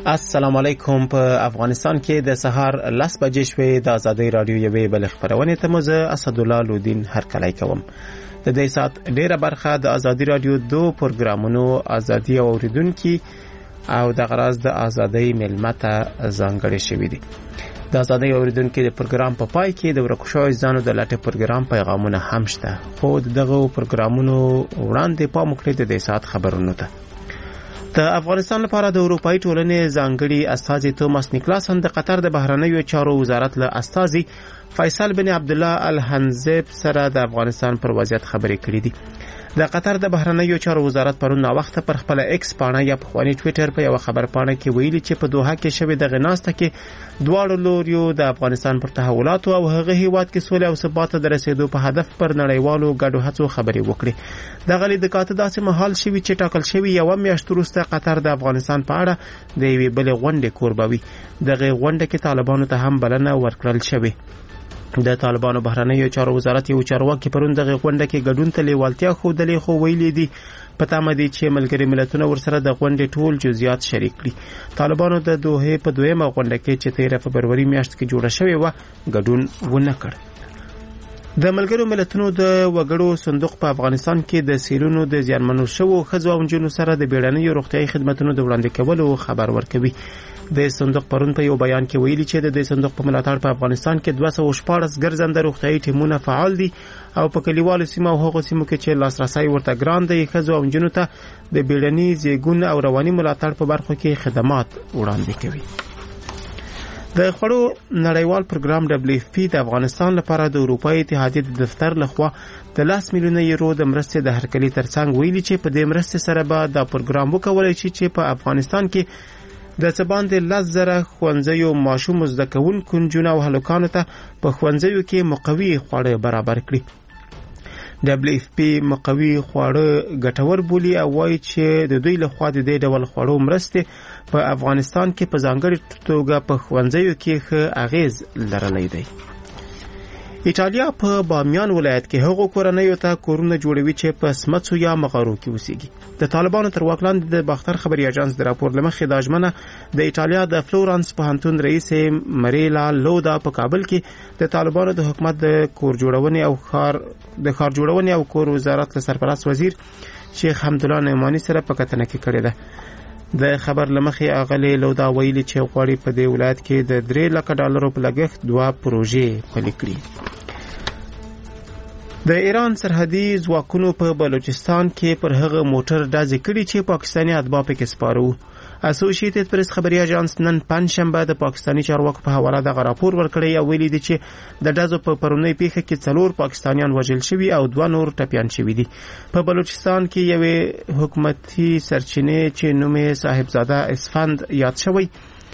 السلام علیکم. په افغانستان کې د سهار 10 بجې شوې د ازادي رادیو یوې بل خبرونه ته مزه اسدالله لودین هرکلی کوم. د دې سات ډیره برخه د ازادي رادیو دو پروګرامونو ازادي اوریدونکو او د غراز د ازادي ملمته ځانګړي شوې دي. د ازادي اوریدونکو د پروګرام په پای کې د ورکشوي ځانو د لټه پروګرام پیغامونه هم شته. خو دغه پروګرامونو وړاندې په مخکې د سات خبرونه ته د افغانستان لپاره د اروپאי ټولنې ځانګړي استاذ توماس نیکلاسن د قطر د بهرنیو چارو وزارت له استاذ فیصل بن عبد الله الحنزب سره د افغانستان پر وضعیت خبرې کړې دي. د قطر د بهرنیو چارو وزارت پرون وخت پر خپل ایکس پاڼه یا په خواني ټوئیټر په یو خبر پاڼه کې ویلي چې په دوحه کې شوې د غناسته کې دواړو لوریو د افغانستان پر تحولات او هغه هیواد کې سولې او ثبات د رسیدو په هدف پر نړیوالو ګډو هڅو خبرې وکړي. د غلي د کاته داسې محل شوی چې ټاکل شوی یو میاشت وروسته قطر د افغانستان په اړه د یوې بل غونډې کوربوي. دغه غونډه کې طالبانو ته هم بلنه ورکړل شوې. د طالبانو بهرنیو چارو وزارت یو چارواکي پرون دغه غونډه کې ګډون ته لیوالتیا خوده خو ویلي دي په تمه دي چې ملګری ملتونه ورسره د غونډې ټول جزئیات شریک کړي. طالبانو د دوحه په دویمه غونډه کې چې 13 فبروري میاشت کې جوړه شوې و ګډون ونه کړ. د ملګرو ملتونو د وګړو صندوق په افغانستان کې د سیلونو د زیانمنو شوو ښځو او نجونو سره د بیړنیو روغتیايي خدماتو د وړاندې کولو خبر ورکوي. د صندوق پرون په یو بیان کې ویلي چې د صندوق په ملاتړ په افغانستان کې 214 ګرځنده روغتیايي ټیمونه فعال دي او په کلیوالو سیمو او هغو سیمو کې چې لاسرسي ورته ګران دی ښځو او نجونو ته د بیړني زیږون او رواني ملاتړ په برخو کې خدمات وړاندې کوي. د خړو نړیوال پروګرام WFP د افغانستان لپاره د اروپאי اتحادیې د دفتر لخوا د 10 میلیونه یورو د مرستې د هرکلي ترڅنګ ویلي چې په دې مرستې سره به د پروګرام وکولای شي چې په افغانستان کې د څبان د 10,000 ښوونځیو ماشوم زده کوونکو نجونو او هلکانو ته په ښوونځیو کې مقوي خواړه برابر کړي. WFP مقوي خواړه ګټور بولي او وایي چې د دوی لخوا د دې ډول خواړو مرستې په افغانستان کې په ځانګړي توګه په ښوونځیو کې ښه اغیز لرلی دی. ایټالیا په بامیان ولایت کې هغو کورنیو ته کورونه جوړوي چې په سمڅو یا مغارو کې اوسېږي. د طالبانو تر واک لاندې د باختر خبري اژانس د راپور لمخې دا ژمنه د ایټالیا د فلورانس پوهنتون رئیس مریلا لودا په کابل کې د طالبانو د حکومت د کور جوړونې او ښار جوړونې او کور وزارت له سرپرست وزیر شیخ حمدالله نعماني سره په کتنه کې کړې ده. د خبر لمخې اغلی لودا ویلي چې غواړي په دې ولایت کې د 3 لک ډالرو په لګښت 2 پروژې پلي کړي. د ایران سرحدي ځواکونو په بلوچستان کې پر هغه موټر ډزې کړي چې پاکستاني اتباع پکې سپاره. اسوسییټډ پریس خبري اژانس نن پنځشنبه د پاکستاني چارواکو په حواله د راپور ورکړی او ویلي دي چې د ډزو په پرونی پیښه کې 4 پاکستانیان وژل شوي او 2 نور ټپيان شوي دي. په بلوچستان کې یو حکومتي سرچینه چې نوم یې صاحبزاده اسفند یاد شوی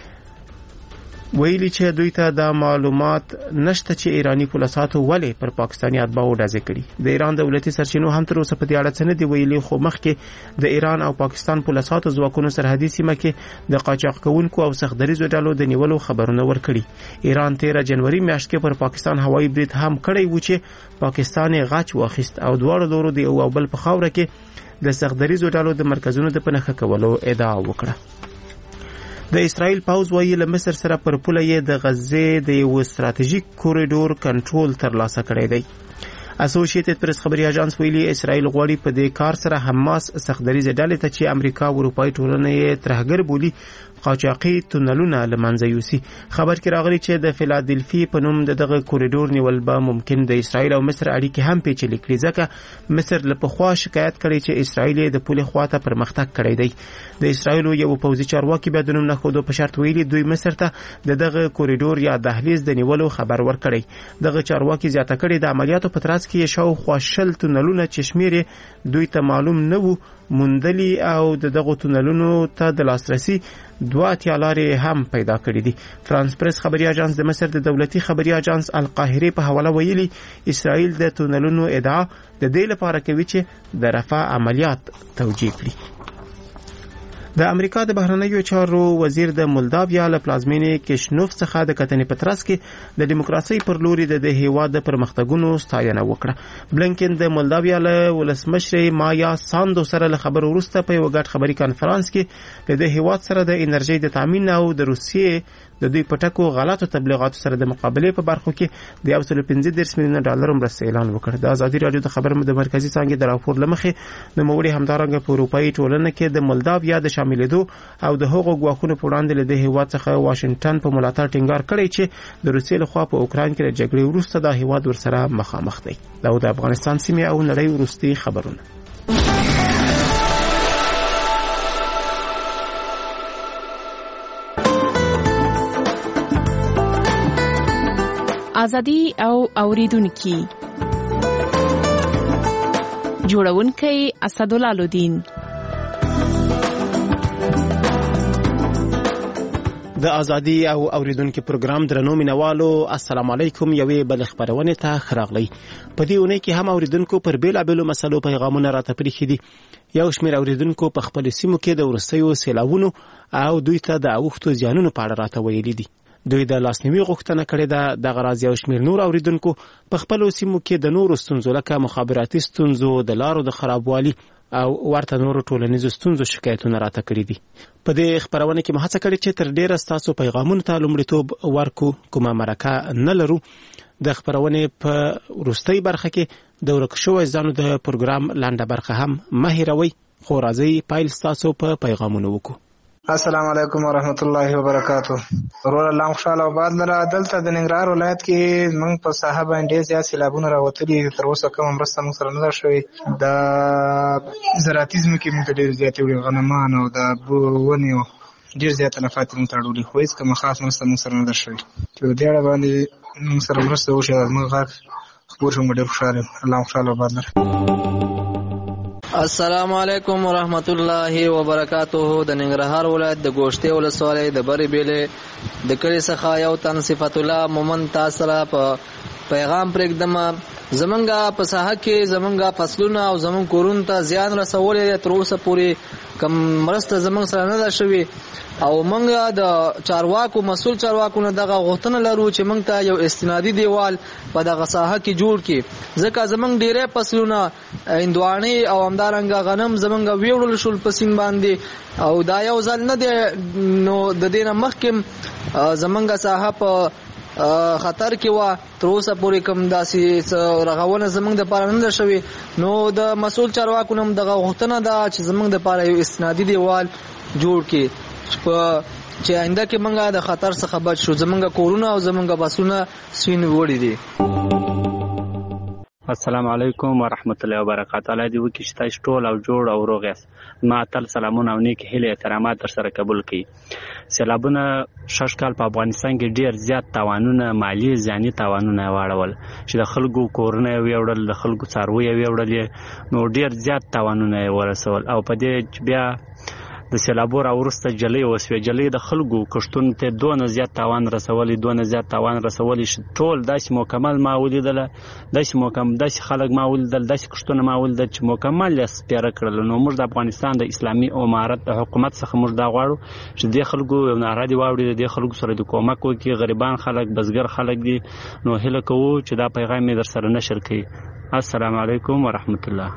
ویلي چې دوی ته د معلومات نشته چې ایرانی پولیساتو ولې پر پاکستاني اتباعو ډزې کړي. د ایران دولتي سرچینو هم تر اوسه په دې اړه څه نه دي ویلي، خو مخکې د ایران او پاکستان پولیساتو ځواکونو سرحدي سیمه کې د قاچاق کوونکو او سختدریزو ډلو د نیولو خبرونه ورکړي. ایران 13 جنوري میاشت کې پر پاکستان هوایي برید هم کړی و چې پاکستان یې غچ واخیست او دواړو لورو د یو بل په خاوره کې د سختدریزو ډلو د مرکزونو د پنهخه کولو ادعا وکړه. د اسرائیل پوځ وايي له مصر سره پر پوله یې د غزې د یو ستراتیژیک کوریډور کنټرول ترلاسه کړی دی. اسوسییټډ پریس خبري اژانس ویلي اسرائیل غواړي په دې کار سره حماس سختدریزه ډلې ته چې امریکا او اروپאי ټولنه یې ترهګر بولي قاچاقي تونلونه لمنځه یوسي. خبر کې راغلی چې د فیلادلفي په نوم دغه کوریډور نیول به ممکن د اسرائیل او مصر اړیکې هم پیچلې کړي ځکه مصر له پخوا شکایت کړي چې اسرائیل د پولې خواته پرمختګ کړی دی. د اسرائیل یو پوځي چارواکي به د نوم نه خودو په شرط ویلي دوی مصر ته دغه کوریډور یا دهلیز د نیولو خبر ورکړي. دغه چارواکي زیاته کړي د عملیاتو په ترڅ کې شاوخوا 20 تونلونه چې شمیر دوی ته معلوم نه وو موندلي او دغه تونلونو ته د لاسرسي 2 اتیالارې هم پیدا کړې دي. فرانس پریس خبري اژانس د مصر د دولتي خبري اژانس القاهره په حواله ویلي اسرائیل د تونلونو ادعا د دې لپاره کوي چې د رفح عملیات توجیه کړي. د امریکا د بهرنیو چارو وزیر د مولداویا له پلازمینې کشنوف څخه د کتنې په ترڅ کې د دیموکراسي پر لوري د هیواد د پرمختګونو ستاینه وکړه. بلنکن د مولداویا له ولسمشر مایا ساندو سره له خبرو وروسته په یو ګډ خبري کانفرنس کې د هیواد سره د انرژي د تامین او د روسیې د دوی پټکو غلطو تبلیغاتو سره د مقابله په برخو کې د 115 میلیون ډالر مرستې اعلان وکړ. د ازادي رادیو د خبرو د مرکزی څنګه د راپور لمخې د موړي همدارنګه په اروپאי ټولنه کې د مولداویا د شاملېدو او د هغو غواخونو په وړاندې له هیواد څخه واشنگټن په ملاتړ ټینګار کړی چې د روسیې لخوا په اوکران کې د جګړې وروسته د هیواد ورسره مخامخ دی. دا د افغانستان سیمه او نړۍ وروستي خبرونه. ازادي او اوریدونکو جوړونکي اسدالله لودین. د ازادي او اوریدونکو پروګرام درنو مینوالو السلام علیکم. یوې بل خبرونه ته خراغلی. په دې ونه کې هم اوریدونکو پر بیلابلو مسلو پیغامونه راته پریخي دي. یو شمېر اوریدونکو په خپل سیمو کې د ورستیو سیلاوونو او دوی ته د اوښتو زیانونو په اړه راته ویلي دي. دوی د لاسنیوي غوښتنه کړې ده. د غراض یو شمېر نور اوریدونکو په خپل سیمو کې د نورو ستونزو لکه مخابراتي ستونزو، د لارو د خرابوالي او ورته نورو ټولنیزو ستونزو شکایتونه راته کړي دي. په دې خبرونه کې مهڅه کړې چې تر ډیره ستاسو پیغامونو ته لومړیتوب ورکو. کومه مرکه نه لرو. د خبرونه په وروستۍ برخه کې د ورک شوی ځانو د پروګرام لاندې برخه هم مه هیروئ. خو راځئ پیل ستاسو په پیغامونو وکړو. السلام علیکم ورحمت الله وبرکاتہ. ورور الله خوشاله آباد لره. دلته د ننګرهار ولایت کې موږ په ساحه باندې زیات سیلابونه راوتلي. تر اوسه کوم مرسته موږ سره نه شوې. د زراعتي ځمکې موږ ډېر زیاتې وړي، غنمان او د ونې ډېر زیات تلفات موږ ته اړولي، خو هېڅ کومه خاص مرسته موږ سره نه ده شوې. چې په دې اړه باندې موږ سره مرسته وشي، موږ غږ خپور شو، موږ ډېر خوشاله یو. الله خوشاله آباد لره. السلام علیکم ورحمت الله وبرکاتہ. د ننګرهار ولایت د ګوشتې ولسوالۍ د بری بیلې د کلی څخه یو تن صفت الله مومن تاسو سره په پیغام پرېږدم. زمونږه په ساحه کې زمونږه فصلونه او زمونږ کورونو ته زیان رسولې تر اوسه پورې کم مرسته زمونږ سره نه ده شوې او مونږ د چارواکو مسول چارواکو نه دغه غوښتنه لرو چې مونږ ته یو استنادي دیوال په دغه ساحه کې جوړ کړي، ځکه زمونږ ډېری فصلونه هندواڼې او همدارنګه غنم زمونږ ویوړل شول په سیند باندې او دا یو ځل نه دی. نو د دې نه مخکې زمونږ ساحه په خطر کې و. تر اوسه پورې کوم داسې رغونه زمونږ د پاره نه ده شوې. نو د مسول چارواکو نه دغه غوښتنه ده چې زمونږ د پاره یو استنادي دیوال جوړ کړي چې آینده کې موږ د خطر څخه بچ شو. زمونږ کورونه او زمونږ بسونه سوین وړي دي. السلام علیکم ورحمت الله وبرکاتہ. الله دې وکړي چې تاسو ټول او جوړ او روغ یاست. ما تل سلامونه او نیک هیلې احترامات در سره قبول کړي. سیلابونه شش کال په افغانستان کې ډیر زیات تاوانونه، مالی ځاني تاوانونه واړول چې د خلکو کورونه ویوړل، د خلکو څاروي ویوړل، نو ډیر زیات تاوانونه ورسول. او په دې بیا د سیلابو راورسته جلې وسوې. جلې د خلکو کښتونو ته دونه زیات تاوان رسولي ټول داسې مکمل ما ولیدل، داسې خلک ما ولیدل، داسې کښتونه ما ولیدل چې مکمل یې سپېره کړل. نو موږ د افغانستان د اسلامي امارت د حکومت څخه موږ دا غواړو چې د خلکو یو ناره دي واوري، د خلکو سره د کومک وکړي. غریبان خلک، بزګر خلک دي. نو هیله کوو چې دا پیغام یې در سره نشر کړي. السلام علیکم ورحمت الله.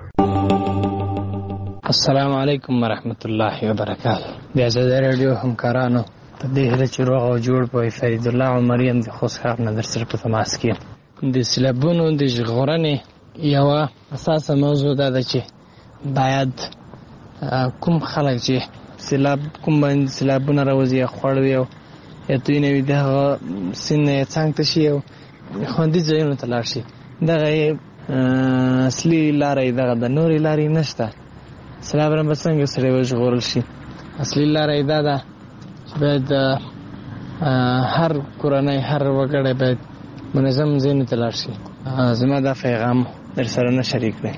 السلام علیکم ورحمت الله وبرکاتہ. د ازادي رادیو همکارانو په دې هیله چې روغ او جوړ په فرید الله عمریم د خوشحال نظر سره په تماس کې د سیلابونو د ژغورنې یو اساسه موضوع ده چې باید کوم خلک چې سیلابونه راوځي خوړوي او دوی نه وي دغه سیند نه څنګه ته شي او خوندي ځایونو ته لاړ شي. دغه اصلي لارې دغه د نورې لارې نشته. سیلابونه به څنګه سره وژغورل شي؟ اصلي لاره دا ده چې باید هر کورنۍ، هر وګړی باید منظم ځایونو ته لاړ شي. زما دا پیغام در سره نه شریک دی.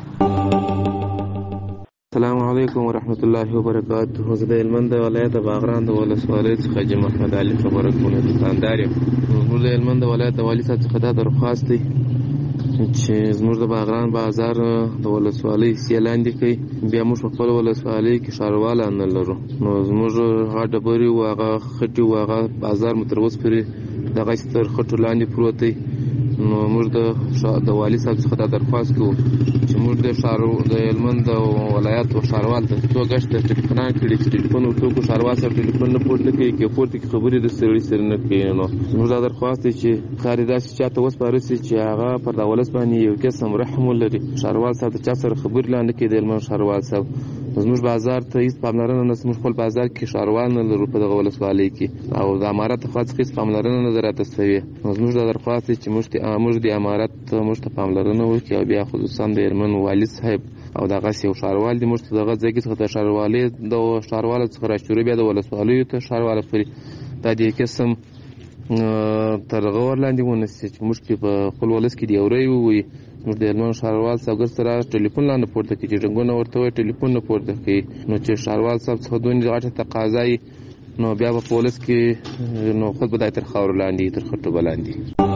السلام علیکم ورحمت الله وبرکاتہ. زه د هلمند ولایت باغران د ولسوالۍ څخه جم احمد علي خبره کوم. دکاندار یم. موږ د هلمند ولایت د والي صاحب څخه دا درخواست دی چې زموږ د باغران بازار د ولسوالۍ حصې لاندې کوي. بیا موږ په خپل ولسوالۍ کې ښارواله نه لرو. نو زموږ هغه ډبرې و هغه خټې و هغه بازار مو تر اوسه پورې دغسې تر خټو لاندې پروت دی. نو موږ د والي صاحب څخه دا درخواست کوو چې موږ د هلمند ولایت و ښاروال ته څو ګشته ټلیفونان کړي چې ټلیفون ورته وکړو، ښاروال صاحب ټلیفون نه پورته کوي، که پورته کړي خبرې د سړي سره نه کوي. نو زموږ دا درخواست دی چې کار یې داسې چاته وسپاره سي چې هغه پر دا ولس باندې یو قسم رحم ولري. ښاروال صاحب د چا سره خبرې لا نه کوي د هلمند ښاروال صاحب. زموږ بازار ته هېڅ پاملرنه نه، زموږ خپل بازار کې ښاروال نه لرو په دغه ولسوالۍ کې، او د امارت خوا څخه هېڅ پاملرنه نه ده راته شوې. نو زموږ دا درخواست دی چې موږ د امارت موږ ته پاملرنه وکړي، او بیا خصوصا د هلمند والي صاحب او دغسې یو ښاروال دی موږ ته دغه ځای کې څخه د ښاروالو څخه راشروع بیا د ولسوالیو ته ښارواله پورې دا د قسم تر غور لاندې ونیسي چې موږ په خپل ولس کې د یو رای ووایي. موږ د هلمند ښاروال صاحب سره ټلیفون لا نه پورته کړي چې رنګونه ورته وایي ټلیفون نه پورته کوي. نو چې ښاروال صاحب څخه دومره غټه تقاضا وي نو بیا په ولس کې نو خود به تر خاورو لاندې تر خټو به لاندې.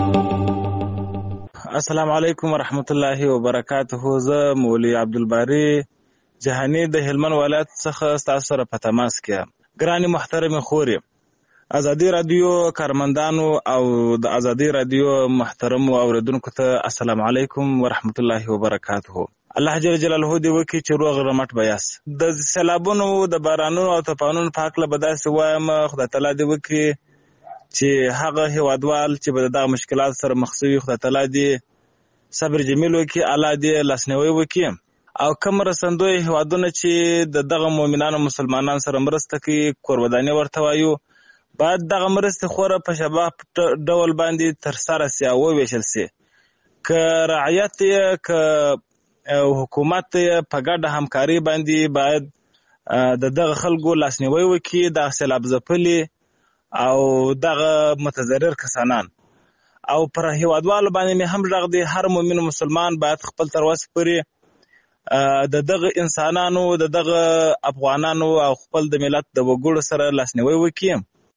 السلام علیکم ورحمت الله وبرکاته. زه مولوي عبدالباري جهاني د هلمند ولایت څخه ستاسو سره په تماس کې یم. ګرانې محترمې خورې، ازادي رادیو کارمندانو او د ازادي رادیو محترمو اوریدونکو ته السلام علیکم ورحمت الله وبرکاته. الله جل جلاله دې وکړي چې روغ رمټ به یاست. د سیلابونو د بارانونو او طوفانونو په هکله به داسې وایم خدای تعالی دې وکړي چې هغه هیوادوال چې به دغه مشکلات سره مخ شوي خدای تعالی دې صبر جمیل وکړي، الله دې لاسنیوی وکړي، او کوم رسندوی هیوادونه چې دغه مؤمنانو مسلمانانو سره مرسته کوي کوروداني ورته وایو باید دغه مرستې خوره په شفاف ډول باندې ترسره سي او وویشل سي. که رعیت یې که حکومت یې په ګډه همکاري باندې باید دغه خلکو لاسنیوی وکړي، دغه سیلاب ځپلي او دغه متضرر کسانان. او پر هیوادوالو باندې مې هم غږ دی هر مؤمن مسلمان باید خپل تر وسه پورې دغه انسانانو دغه افغانانو او خپل د ملت د وګړو سره لاسنیوی وکړي.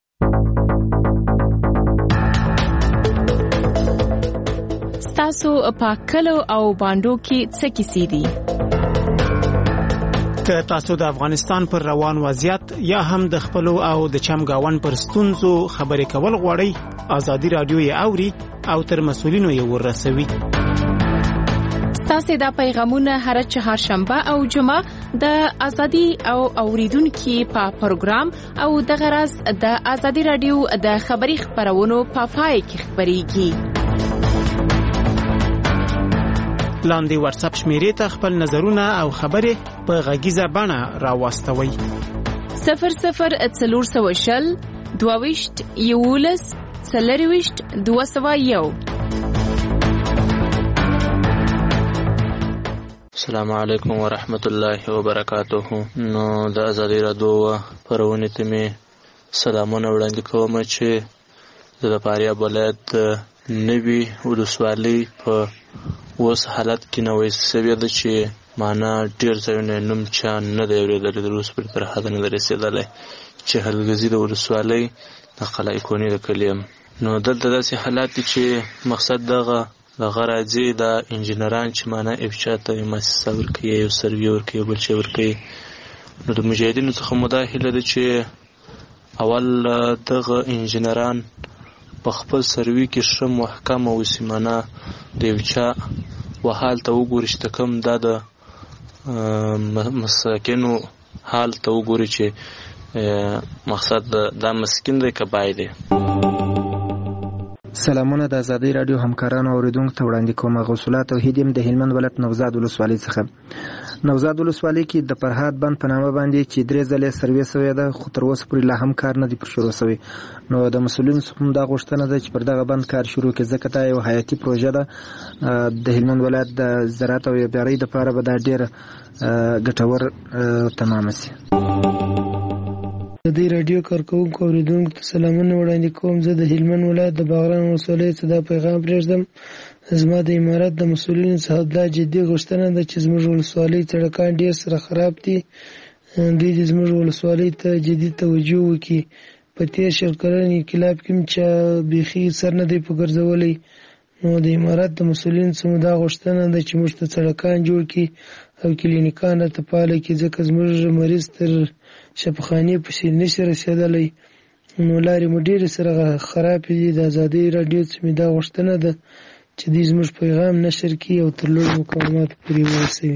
ستاسو په کلو او باندو کې څه کیسې دي؟ که تاسو د افغانستان پر روان وضعیت یا هم د خپلو او د چمګاون پر ستونزو خبرې کول غواړئ، ازادي رادیو یې اوري او تر مسؤلینو یې ورسوي. ستاسو دا پیغامونه هر چهارشنبه او جمعه د ازادي او اوریدونکو په پروګرام او د غرض د ازادي رادیو د خبري خبرونو په پای کې خبريږي. لاندې واتس اپ شمیرې ته خپل نظرونه او خبرې په غږیزه بڼه راوستوئ. 0040 22 11 201. السلام علیکم ورحمت الله وبرکاته. نو د ازادي رادیو پرونی ته می سلامونه وړاندې کوم چې د فاریاب ولایت نوی ولسوالۍ په اوس حالت کې نوې سوي ده چې معنا ډیر ځایونه نوم چا نه دی اورېدلی، د روس پر تر حد نه دی رسېدلی چې حلګزي د ولسوالۍ د قلعه کونې د کلیم. نو دلته داسې حالات دي چې مقصد دغه راځي د انجینران چې معنا افشا ته مؤسسه ورکوي، یو سروي ورکوي، یو بل شی ورکوي. نو د مجاهدینو څخه مداخله ده چې اول دغه انجینران په خپل سروي کې ښه محکم اوسي، معنا د یو چا وحال ته وګوري چې کوم دا د مساکینو حال ته وګوري چې مقصد دا مسکین دی که بای دی. سلامونه د ازادي رادیو همکارانو اوریدونکو ته وړاندې کوم. غوثالله توحید يم د هلمند ولایت نوزاد ولسوالۍ څخه. نوزاد ولسوالۍ کې د فرهاد بند په نامه باندې چې 3 ځلې سروې شوې ده خو تر اوسه پورې لا هم کار نه دی پر شروع شوی. نو د مسؤلینو څخه دا غوښتنه ده چې پر دغه بند کار شروع کړي، ځکه دا یو حیاتي پروژه ده. د هلمند ولایت د زراعت او بیارۍ لپاره به دا ډېر ګټور تمام شي. د دې رادیو کارکونکو اوریدونکو ته سلامونه وړاندې کوم. زه د هلمند ولایت د باغران ولسوالۍ څخه دا پیغام پرېږدم. زما د امارت د مسؤلینو څخه دا جدي غوښتنه ده چې زموږ ولسوالۍ سړکان ډېر سره خراب دي. دوی د زموږ ولسوالۍ ته جدي توجه وکړي. په تېر 20 کلن انقلاب کې چې بیخي سر نه دی په ګرځولی، نو د امارات د مسؤلینو څخه دا غوښتنه ده چې موږ ته سړکان جوړ کړي او کلینیکان راته فعاله کړي، ځکه زموږ مریض تر شفاخانې پسې نشي رسېدلی. نو لارې مو ډېرې سره خرابې دي. د ازادۍ راډیو څخه مې دا غوښتنه ده چې دوی زموږ پیغام نشر کړي او تر لوړو مقاماتو پورې ورسوي.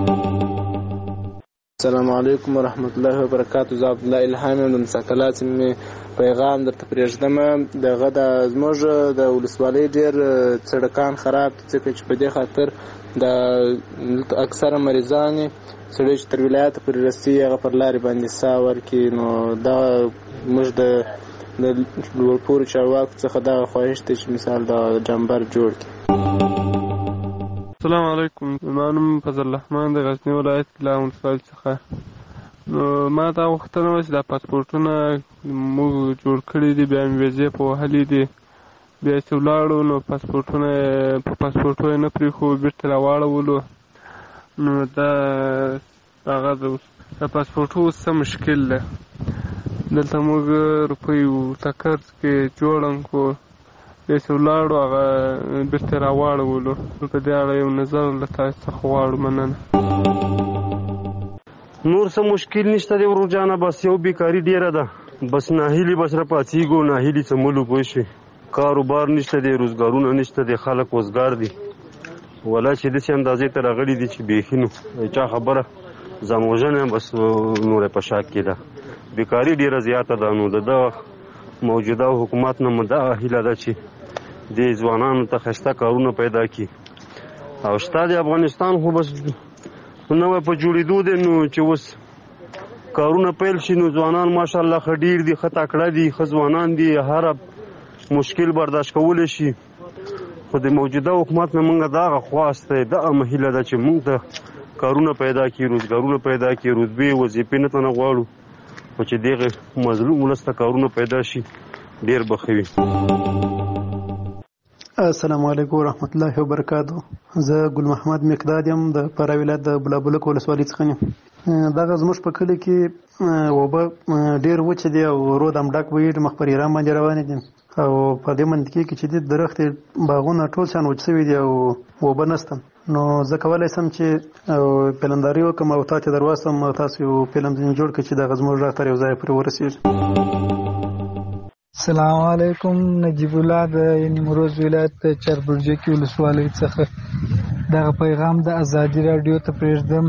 السلام علیکم ورحمت الله وبرکاتو. زه عبدالله الهام یم د مساکلات مې پیغام درته پرېږدم. دغه د زموږ د ولسوالۍ ډېر سړکان خراب دي، ځکه چې په دې خاطر د اکثره مریضان سړی چې تر ولایته پورې رسي هغه پر لارې باندې ساه ورکړي. نو دا موږ د لوړپوړو چارواکو څخه دغه خواهش دی چې مثال د جمبر جوړ کړي. السلام علیکم. زما نوم فضل الرحمن د غزني ولایت له ولسوالۍ څخه. نو ما دا غوښتنه وه چې دا پاسپورټونه موږ جوړ کړي دي، بیا مې ویزې په وهلي دي، بیا چې ولاړو نو پاسپورټونه په پاسپورټو یې نه پرېښو، بېرته راواړولو. نو دا هغه د پاسپورټو اوس څه مشکل ده. دلته موږ روپۍ ورته قرض کې جوړم کړو، بیا چې ولاړو هغه بېرته یې راواړولو. نو په دې اړه یو نظر له تاسو څخه غواړو. مننه. نور څه مشکل نشته دی ورور جانه، بس یو بیکاري ډیره ده، بس ناهیلي بس راپاڅېږو، ناهیلي څملو پوه شوې. کاروبار نشته دی، روزګارونه نشته دی، خلک وزګار دي. ولا چې داسې اندازې ته راغلي دي چې بیخي نو چا خبره ځان وژنه بس نوره په شا کې ده. بیکاري ډیره زیاته ده. نو د موجوده حکومت نه مو دا هیله ده چې د ځوانانو ته ښایسته کارونه پیدا کړي. او شته د افغانستان خو بس نوی په جوړېدو دی، نو چې اوس کارونه پیل شي نو ځوانان ماشاءالله ښه ډېر دي، ښه تکړه دي، ښه ځوانان دي، هر مشکل برداشت کولی شي. خو د موجوده حکومت نه موږ دغه خواست دی، دغه هیله ده چې موږ ته کارونه پیدا کړي، روزګارونه پیدا کړي، رتبې وظیفې نه ته نه غواړو، خو چې دغه مظلوم ولس ته کارونه پیدا شي ډېر به ښه وي. السلام علیکم ورحمت الله وبرکاتو. زه ګل محمد مقداد یم د فراه ولایت د بلابلک ولسوالۍ څخه یم. دغه زموږ په کلي کې اوبه ډېر وچې دي او رود هم ډک وي، مخ پر ایران باندې روانې دي. او په دې منطقې کې چې د درختې باغونه ټول شان وچ شوي دي او اوبه نشته. نو زه کولی شم چې پلنداري وکړم او تاسو ته درواستم، تاسو یو فلم ځینې جوړ کړئ چې دغه زموږ غږ تر یو ځای پورې ورسېږي. السلام علیکم. نجیب الله د نیمروز ولایت د چربرجکې ولسوالۍ څخه دغه پیغام د ازادي راډیو ته پرېږدم.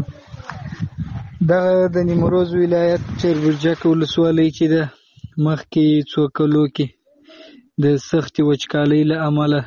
دغه د نیمروز ولایت چربرجکې ولسوالۍ کې ده، مخکې څو کلو کې د سختې وچکالۍ له امله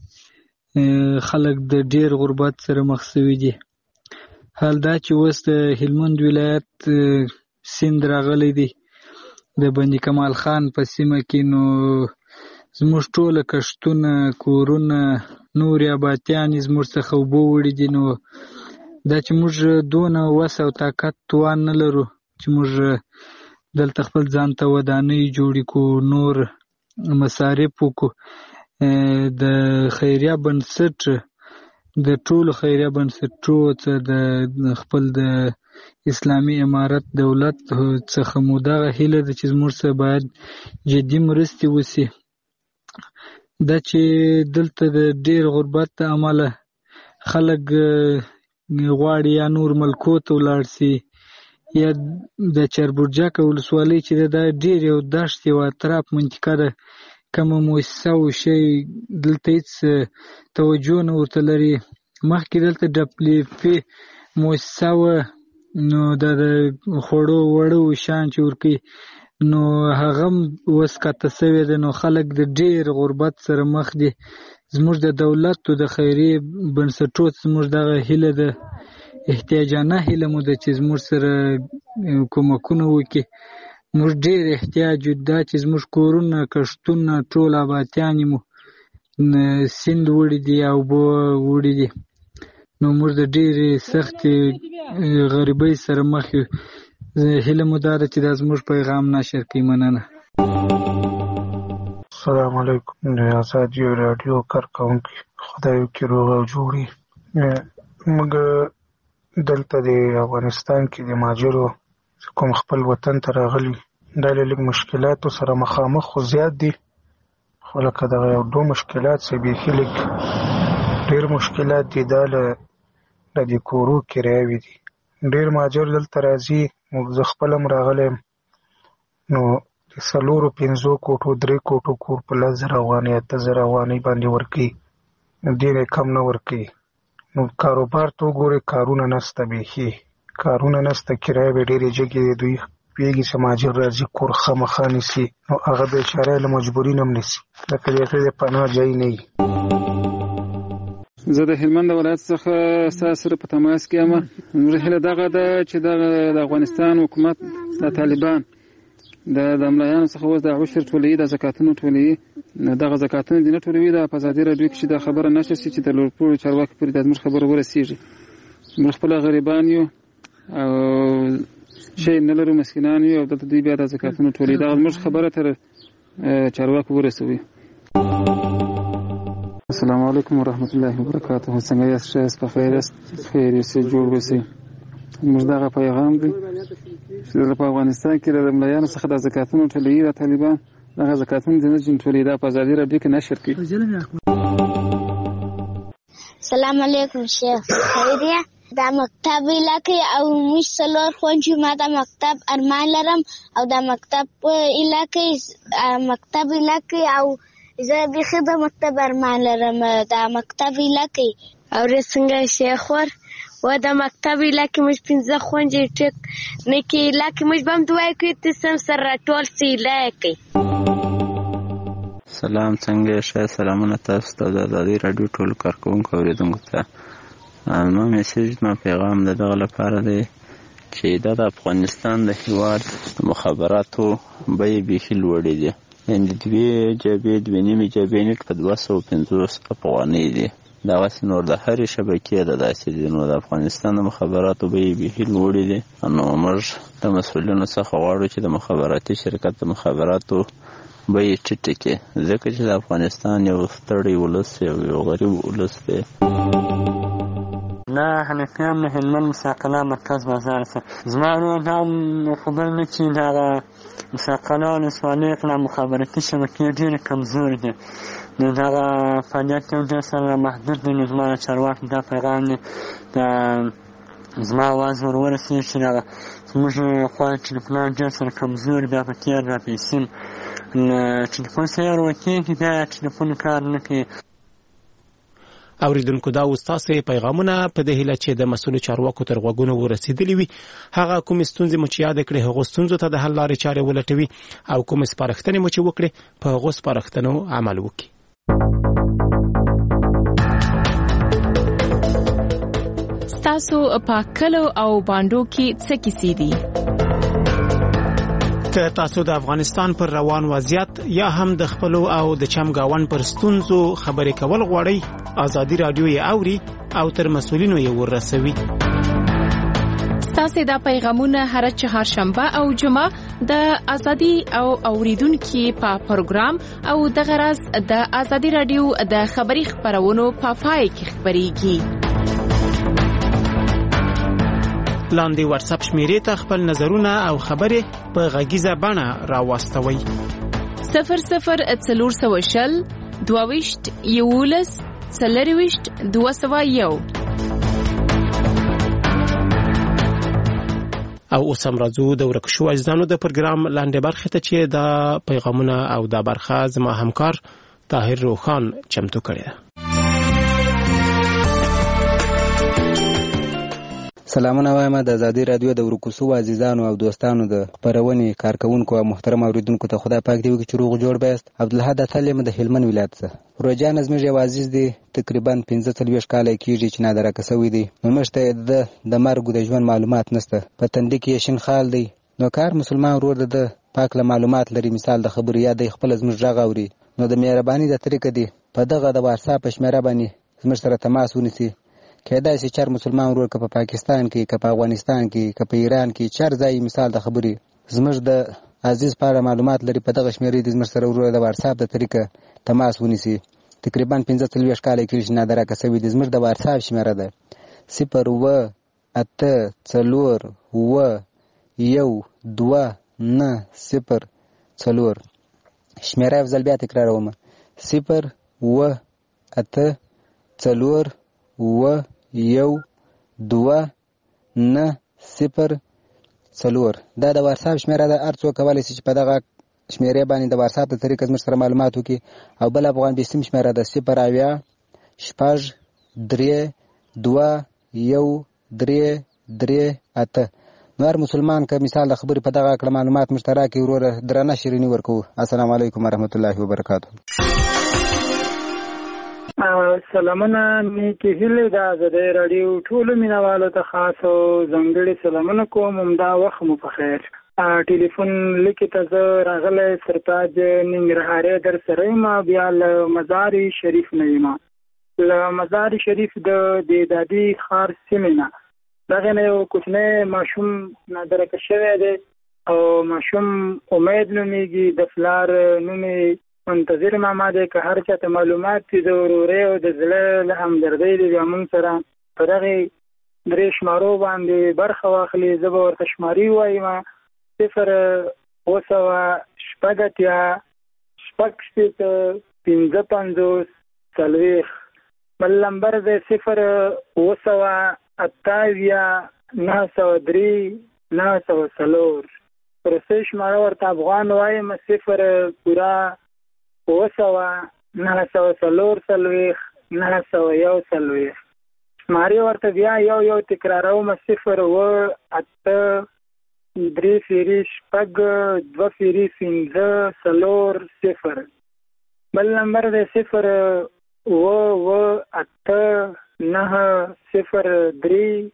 خلک د ډېر غربت سره مخ شوي دي. حال دا چې اوس د هلمند ولایت سیند راغلی دی د بندي کمال خان په سیمه کې، نو زموږ ټوله کښتونه، کورونه، نورې آبادیانې زموږ څخه اوبه وړي دي. نو دا چې موږ دونه وس او طاقت توان نه لرو چې موږ دلته خپل ځان ته ودانۍ جوړې کړو، نور مصارف وکړو. د خیریه بنسټ د ټولو خیریه بنسټونو څخه د خپل د اسلامي امارت دولت څخه مو دغه هیله ده چې زموږ سره باید جدي مرستې وشي. دا چې دلته د ډېر غربت د امله خلک غواړي یا نور ملکو ته ولاړ شي، یا د چربرجکه ولسوالۍ چې دا ډېر یو دښت یو اطراف منطقه ده، کومه مؤسسه او شی دلته هېڅ توجه نه ورته لري. مخکې دلته WFP مؤسسه وه، نو دا د خوړو وړو شیان چې ورکوي، نو هغه هم اوس قطع شوې ده. نو خلک د ډېر غربت سره مخ دي. زموږ د دولت او د خیریه بنسټونو زموږ دغه هیله ده، احتیاجانه هیله مو ده چې زموږ سره کومکونه وکړي. موږ ډېر احتیاج دا چې زموږ کورونه، کښتونه، ټول آبادیانې مو سیند وړي دي او اوبه وړي دي. نو موږ د ډېرې سختې غریبۍ سره مخ یو. هیله مو دا ده چې دا زموږ پیغام نشر کړي. مننه. السلام علیکم. د ازادي راډیو کارکوونکي، خدای وکړي روغ او جوړ یې. موږ دلته د افغانستان کې د مهاجرو کوم خپل وطن ته راغلي، دا له لږ مشکلاتو سره مخامخ خو زیات دي، خو ولکه دغه یو دوه مشکلات چې بیخي لږ ډېر مشکلات دي دا له دې کورو کرایاوې دي. ډېر مهاجر دلته راځي، زه خپله هم راغلی یم، نو د 4-5 کوټو 3 کوټو کور په 10,000 افغانۍ 8,000 افغانۍ باندې ورکوي، ډېر کم نه ورکوي. نو کاروبار ته وګورئ، کارونه نسته، بیخي کارونه نسته، کرایه به ډېرې جګې دي. دوی پوهېږي چې مهاجر راځي کور خامخا نیسي، نو هغه بیچاره یې له مجبوري نه هم نیسي، ځکه د هغې د پناه ځای نه وي. زه د هلمند ولایت څخه ستاسو سره په تماس کې یم. زموږ هیله دغه ده چې د افغانستان حکومت د طالبان د ملایانو څخه اوس د عشر ټولوي، د زکاتونو ټولوي. دغه زکاتونه دې نه ټولوي، د په ازادي راډیو کې چې دا خبره نشر شي چې د لوړپوړو چارواکو پورې دا زموږ خبره ورسېږي. موږ خپله غریبان یو او شی نه لرو، مسکینان یو، او دلته دوی بیا د زکاتونو ټولوي. دغه زموږ خبره تر چارواکو ورسوي. السلام علیکم ورحمت الله وبرکاته. څنګه یاست؟ ښه یاست؟ په خیر یاست؟ خیر یاست؟ جوړ اوسئ. موږ دغه پیغام دی چې په افغانستان کې د ملایانو څخه د زکاتونو ټولوي د طالبان، دغه زکاتونه دې نه ټولوي، دا په ازادي راډیو کې نشر کوي. سلام علیکم شیخ، خیریه؟ دا مکتب علاقې او موږ 4 خویندې، ما د مکتب ارمان لرم او د مکتب علاقې او زه بیخي د مکتب ارمان لرم، د مکتب علاقې. او څنګه شیخ ور و د مکتب علاقې موږ 15 خویندې ټیک نیکې علاقې موږ به هم دعا کوي ته سم سره ټول سي علاقې. سلام، څنګه ښه؟ سلامونه تاسو ته د ازادي راډیو ټولو کارکوونکو اورېدونکو ته. زما میسیج، زما پیغام د دغه لپاره دی چې دا د افغانستان د هېواد مخابراتو بیې بیخي لوړې دي، یعنې 2 جبې 2.5 جبې نېټ په 250 افغانۍ دي. دغسې نور د هرې شبکې د داسې دي. نو د افغانستان د مخابراتو بیې بیخي لوړې دي. نو موږ د مسؤلینو څخه غواړو چې د مخابراتي شرکت د مخابراتو بیې ټیټې کړي، ځکه چې د افغانستان یو ستړی ولس، یو غریب ولس دی. لا حنفیان له هلمند مساقله مرکز بازار څخه. زما ورور دا خبر نه چې دغه مساقله ولسوالۍ اقلام مخابراتي شبکې ډېرې کمزورې دي، نو دغه فعالیت یو ډېر سره محدود دی. نو زما د چارواکو دا پیغام دی، زما اواز ور ورسېږي چې دغه زموږ خوا ټلیفونان ډېر سره کمزوري، بیا په تېر را پیسیم ټلیفون سره ور وکېږي، بیا ټلیفون کار نه کوي. اوریدونکو، دا ستاسو پیغامونه په دې هیله چې د مسؤلو چارواکو تر غوږونو ورسېدلي وي. هغه کوم ستونزې مو چې یاد کړې هغه ستونزو ته د حل لارې چارې ولټوي او کوم سپارښتنې مو چې وکړي په هغو سپارښتنو عمل وکړي. ستاسو په کلو او باندو کې څه کیسې دي؟ که تاسو د افغانستان پر روان وضعیت یا هم د خپلو او د چمګاون پر ستونزو خبرې کول غواړئ، ازادي راډیو یې اوري او تر مسؤلینو یې ورسوي. ستاسو دا پیغامونه هر چهارشنبه او جمعه د ازادي او اوریدونکو په پروګرام او د غرض د ازادي راډیو د خبري خبرونو په پای کې خبريږي. لاندې واتس اپ شمیرې ته خپل نظرونه او خبرې په غږیزه بڼه راوستوئ. 0040 22 11 201. او اوس هم راځو د ورک شو اجزانو د پروګرام لاندې برخه ته چې دا پیغامونه او دا برخه زما همکار طاهر روخان چمتو کړی. سلامونه وایم د ازادي راډیو د ورکوسو عزیزانو او دوستانو د خبرونې کارکونکو او محترم اوریدونکو ته خدای پاک دی وکړي چې روغ جوړ بیاست. عبدالحد اتلم د هلمند ولایت څخه. روجان زموږ یو عزیز دی، تقریبا 15 کال کېږي چې نادرکه شوی دی. نو موږ ته د مرګ د ژوند معلومات نشته، په تندې کې شین خال دی. نو کار مسلمان ورور د پاک له معلومات لري، مثال د خبرو یا د خپل زموږ غږ اوري، نو د مهرباني د طریقې دی په دغه د واتس اپ شمیره باندې زموږ سره تماس ونیسي. کېدای شي چر مسلمان ورور که په پاکستان کې، که په افغانستان کې، که په ایران کې، چر ځای مثال د خبرې زموږ د عزیز پاره معلومات لري، په دغه شمیرې د زموږ سره ورور د واتس اپ د طریقې تماس ونیسي. تقریبا 15 کال کې نادرکه شوی دی. زموږ د واتس اپ شمیره ده 018412904. شمیره افضل بیا تکراروم 0 و 8 4 و 1 2 9 0 4. دا د واتساپ شمیره ده. هر څوک کولی شي چې په دغه شمیرې باندې د واتساپ د طریقې زموږ سره معلومات وکړي. او بل افغان بیسیم شمیره ده 0 6 3 2 1 3 3 8. نو هر مسلمان که مثال د خبرې په دغه کړه معلومات موږ ته راکړي وروره درنه شیریني ورکوو. السلام علیکم ورحمت الله وبرکاته. سلامونه نیکې هیلې د آزادۍ راډیو ټولو مینوالو ته خاص او ځانګړي سلامونه کوم. همدا وخت مو په خیر. ټلیفون لیکې ته زه راغلی سرتاج ننګرهارۍ در سره یم. بیا له مزار شریف نه یم. له مزار شریف د دادي ښار سیمې نه دغه نه یو کوچنی ماشوم نادرکه شوی دی او ماشوم امید نومیږي. د پلار نوم یې منتظر ماما دی. که هر چاته معلومات دي د ورورۍ او د زړه له همدردۍ دی بیا موږ سره په دغې 3 شمارو باندې برخه واخلي. زه به ورته شماري ووایم 0 9 شپږ 6 55 40. بل نمبر دی 0 9 28 903 904. پرسه شماره ورته افغان وایم 0 پورا 9 904 901. شمارې ورته بیا یو تکراروم 0 و 8 3 شپږ 2 5 0. بل نمبر دی 0 و 8 9 0 3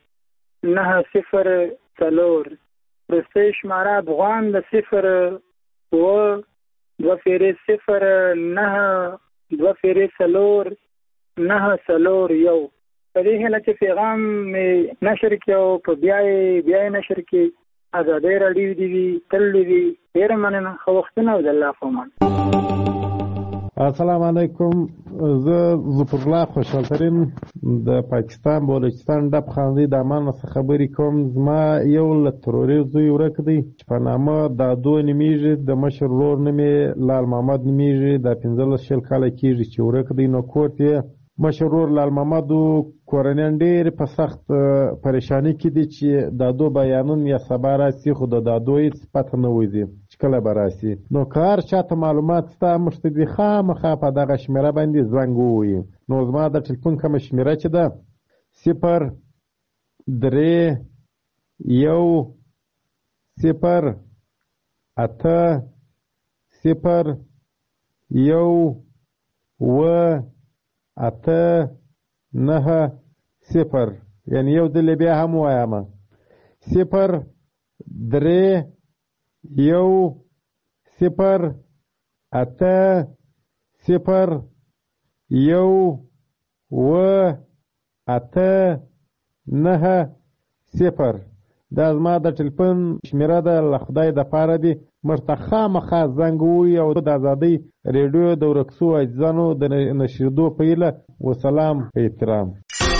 904. پرسه شماره افغان د 0 و 2 0 9 2 4 901. په دې هیله چې پیغام مې نشر کړي او په بیا یې نشر کړي. آزادۍ راډیو دې وي تل دې وي. ډېره مننه. ښه وختونه او د الله په امان. السلام علیکم. زه ظفرالله خوشحالترین د پاکستان بلوچستان ډب خاندي د امان څخه خبرې کوم. زما یو له تروري زوی ورک دی چې په نامه دادو نومیږي. د مشر ورور نوم یې لال محمد نومیږي. د 15 کاله کېږي چې ورک دی. نو کور ته مشر ورور لال محمد کورنیان ډېر په سخت پریشانی کې دي چې دادو بیانون یا سبا راسي خو د دادو هېڅ پته نه وځي چې کله به راسي. نو که هر چاته معلومات شته موږ ته دې خامخا په دغه شمېره باندې زنګ ووایي. نو زما د ټلیفون کومه شمېره چې ده 0 3 1 0 8 0 1 و 8 9 0. یعنی یو دل بیا هم وایم 0 3 1 0 8 0 1 و 8 9 0. دا زما د ټلیفون شمیره ده. له خدای د پاره دی موږ ته خامخا زنګ ووایي او د ازادۍ ریډیو د ورک شوو عزیزانو د نشریدو په هیله. وسلام په احترام.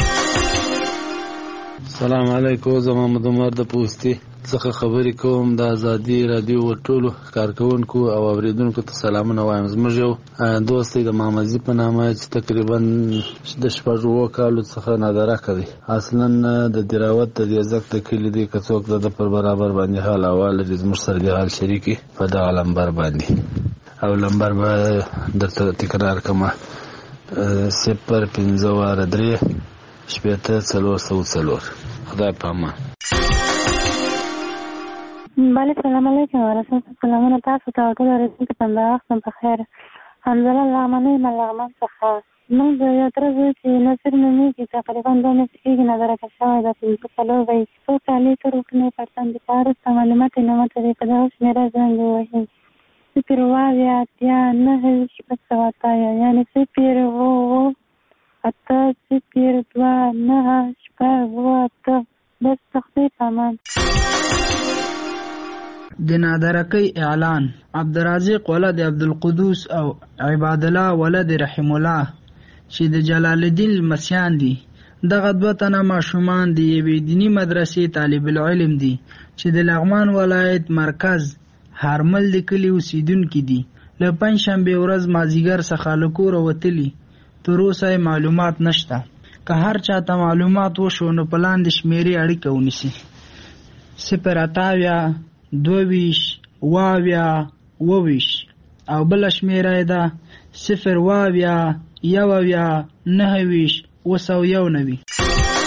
سلام علیکم. زه محمد عمر د پوستي څخه خبرې کوم. د آزادۍ راډیو ټولو کارکونکو او اوریدونکو ته سلامونه وایم. زموږ یو دوست دی د محمدزي په نامه چې تقریبا د 6 کالو څخه نادرکه دی. اصلا د دراوت د دیزک د کلي دی. که څوک د پر برابر باندې حال احوال لري زموږ سره د حال شریکي په دغه لمبر باندې. او لمبر به درته تکرار کومه 0 5 3 4 خدای په امان. بله سلام علیکم ورحمت سلامونه تاسو ته ټول اوریدونکو ته د وخت په خیر. حمدالله لغمنۍ لغمن څخه موږ د یو تر زوی چې نصر نومیږي تقریبا 2 میاشتې کېږي نادرکه شوی ده. 15 به څو کالې تر وکنې پرسند په وروسته معلومات یې نه ماته دی. په دغه شمېره زنګ ووهي 0 9 7 یعنې 0 و 8 0 2 9 8 بس تختی پامان. د نادرکۍ اعلان. عبدالرازق ولد عبدالقدوس او عباد الله ولد رحم الله چې د جلال الدین لمسیان دي. دغه 2 تنه ماشومان د یوې دیني مدرسې طالب العلم دي چې د لغمان ولایت مرکز هرمل د کلي اوسیدونکي دي. له پنځشنبې ورځ مازدیګر څخه له کوره وتلي، تر اوسه معلومات نشته. که هر چاته معلومات وشو نو په لاندې شمیرې اړیکه ونیسي: 028 22 22 22 او بله شمیره یې ده 0 22 19 991.